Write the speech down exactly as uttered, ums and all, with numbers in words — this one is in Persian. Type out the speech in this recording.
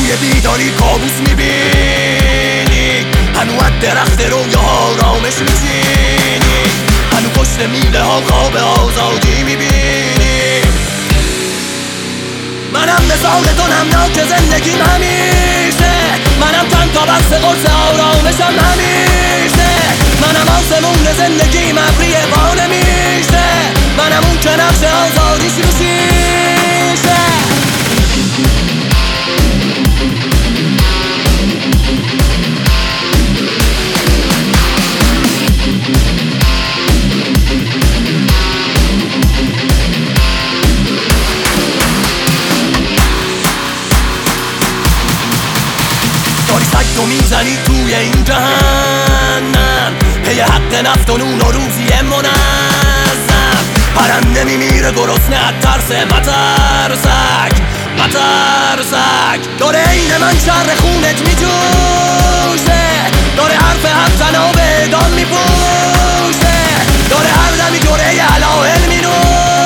توی بیداری کابوس میبینی، هنو از درخت رویاها رامش میچینی، هنو پشت میله ها خواب آزادی میبینی. منم مثال تو نمناک زندگیم همیشه، منم چند تا بسته قرص آرامشم همیشه، منم آسمون زندگیم ابری بانه میشه، منم اون که نقش آزادیش رو شیشه. داری سگ تو میزنی توی این جهنم، پی حق نفت و نون و روزی منظم، پرنده میمیره گرسنه از ترس مترسک مترسک. داره این من شر خونت میجوشه، داره حرف حق تناب اعدام میپوشه، داره هر دمی جوره علائل مینوشه.